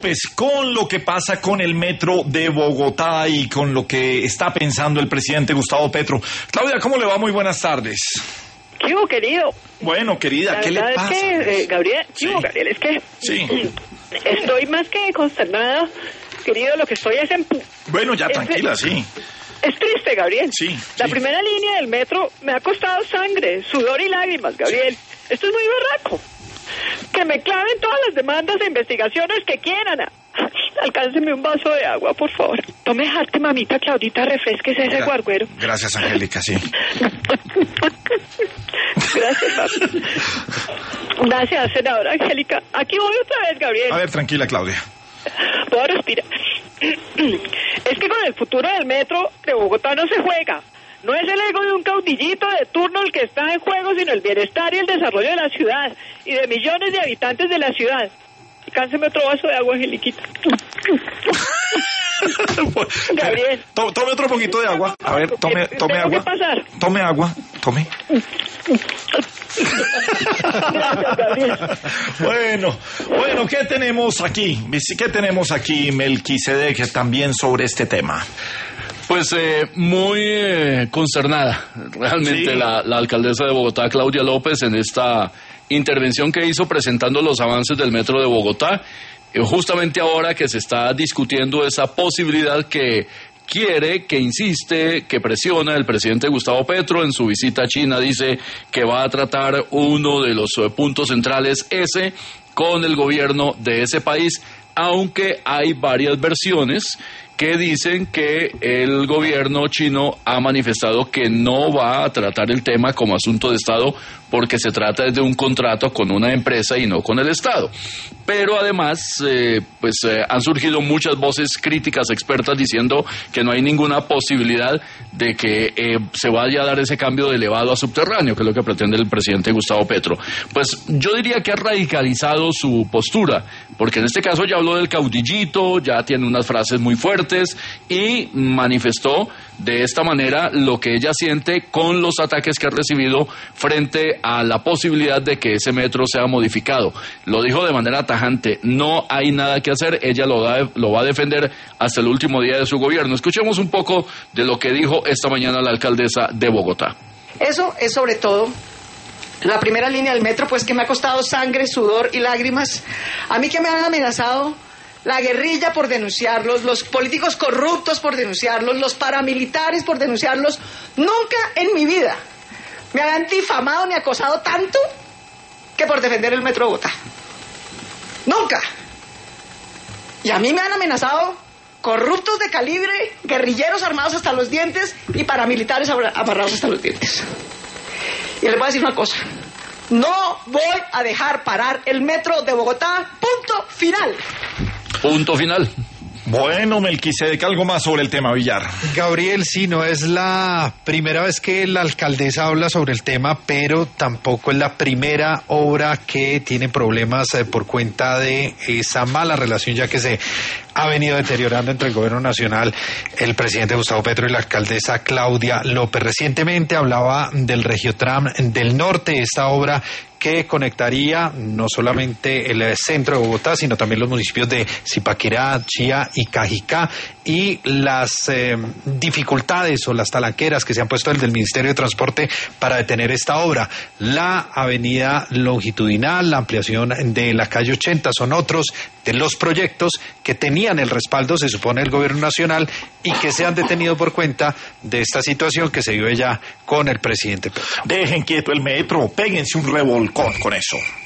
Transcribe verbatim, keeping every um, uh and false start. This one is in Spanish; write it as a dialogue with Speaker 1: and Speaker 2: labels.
Speaker 1: Pues con lo que pasa con el metro de Bogotá y con lo que está pensando el presidente Gustavo Petro. Claudia, ¿cómo le va? Muy buenas tardes.
Speaker 2: Chivo, querido.
Speaker 1: Bueno, querida, ¿qué le pasa?
Speaker 2: Es que, eh, Gabriel, Chivo, sí. Gabriel, es que
Speaker 1: sí.
Speaker 2: estoy más que consternada, querido, lo que estoy es en...
Speaker 1: Bueno, ya,
Speaker 2: es,
Speaker 1: tranquila, sí.
Speaker 2: Es triste, Gabriel.
Speaker 1: Sí,
Speaker 2: La
Speaker 1: sí.
Speaker 2: primera línea del metro me ha costado sangre, sudor y lágrimas, Gabriel. Sí. Esto es muy berraco. Que me claven todas las demandas e investigaciones que quieran. Alcánceme un vaso de agua, por favor. Tome jarte, mamita Claudita, refresques ese Gra- guarguero.
Speaker 1: Gracias, Angélica, sí.
Speaker 2: Gracias, papi. Gracias, senadora Angélica. Aquí voy otra vez, Gabriel.
Speaker 1: A ver, tranquila, Claudia.
Speaker 2: Puedo respirar. Es que con el futuro del metro de Bogotá no se juega. No es el ego de un caudillito de turno el que está en juego, sino el bienestar y el desarrollo de la ciudad y de millones de habitantes de la ciudad. Cánseme otro vaso de agua, Angeliquita. Gabriel.
Speaker 1: Tome, tome otro poquito de agua. A ver, tome, tome agua.
Speaker 2: ¿Qué pasar?
Speaker 1: Tome agua, tome. Bueno, bueno, ¿qué tenemos aquí? ¿Qué tenemos aquí, Melquisedec, también sobre este tema?
Speaker 3: Pues eh, muy eh, consternada realmente sí. la, la alcaldesa de Bogotá, Claudia López, en esta intervención que hizo presentando los avances del metro de Bogotá, eh, justamente ahora que se está discutiendo esa posibilidad que quiere, que insiste, que presiona el presidente Gustavo Petro en su visita a China. Dice que va a tratar uno de los eh, puntos centrales ese con el gobierno de ese país, aunque hay varias versiones que dicen que el gobierno chino ha manifestado que no va a tratar el tema como asunto de Estado porque se trata de un contrato con una empresa y no con el Estado. Pero además, eh, pues eh, han surgido muchas voces críticas, expertas, diciendo que no hay ninguna posibilidad de que eh, se vaya a dar ese cambio de elevado a subterráneo, que es lo que pretende el presidente Gustavo Petro. Pues yo diría que ha radicalizado su postura, porque en este caso ya habló del caudillito, ya tiene unas frases muy fuertes y manifestó de esta manera lo que ella siente con los ataques que ha recibido frente a la posibilidad de que ese metro sea modificado. Lo dijo de manera tajante, no hay nada que hacer, ella lo, da, lo va a defender hasta el último día de su gobierno. Escuchemos un poco de lo que dijo esta mañana la alcaldesa de Bogotá.
Speaker 4: Eso es sobre todo la primera línea del metro, pues que me ha costado sangre, sudor y lágrimas. A mí que me han amenazado la guerrilla por denunciarlos, los políticos corruptos por denunciarlos, los paramilitares por denunciarlos. Nunca en mi vida me habían difamado ni acosado tanto que por defender el metro de Bogotá. Nunca. Y a mí me han amenazado corruptos de calibre, guerrilleros armados hasta los dientes y paramilitares amarrados hasta los dientes. Y les voy a decir una cosa. No voy a dejar parar el metro de Bogotá. Punto final.
Speaker 3: Punto final.
Speaker 1: Bueno, Melquisedec, algo más sobre el tema, Villar.
Speaker 5: Gabriel, sí, no es la primera vez que la alcaldesa habla sobre el tema, pero tampoco es la primera obra que tiene problemas eh, por cuenta de esa mala relación, ya que se ha venido deteriorando entre el gobierno nacional, el presidente Gustavo Petro y la alcaldesa Claudia López. Recientemente hablaba del Regiotram del Norte, esta obra que conectaría no solamente el centro de Bogotá, sino también los municipios de Zipaquirá, Chía y Cajicá, y las eh, dificultades o las talanqueras que se han puesto desde el Ministerio de Transporte para detener esta obra. La avenida longitudinal, la ampliación de la calle ochenta, son otros de los proyectos que tenían el respaldo, se supone, del gobierno nacional y que se han detenido por cuenta de esta situación que se vive ya con el presidente Petro.
Speaker 1: Dejen quieto el metro, péguense un revolcón con eso.